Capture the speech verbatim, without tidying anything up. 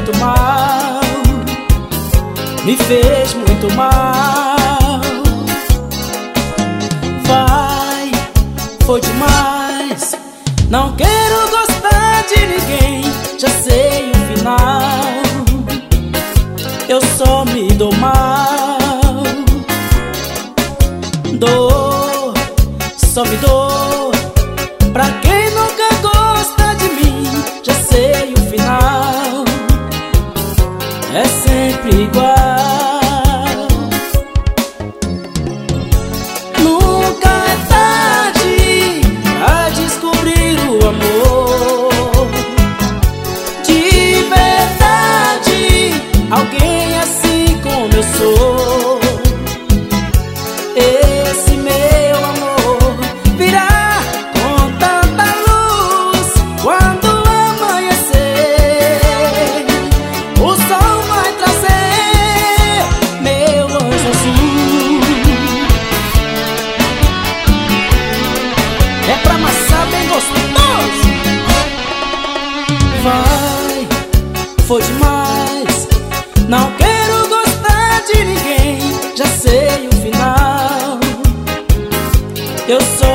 muito mal, me fez muito mal. Vai, foi demais. Não quero gostar de ninguém, já sei o final. Eu só me dou mal, dor, só me dou. Pra quem nunca gosta de mim, já sei o final. É sempre igual. Nunca é tarde pra descobrir o amor de verdade, alguém assim como eu sou. Esse meu amor virá com tanta luz quando amanhecer. O sol vai trazer meu anjo azul. É pra amassar bem gostoso. Vai, foi demais. Não quero gostar de ninguém, já sei o final. Eu sou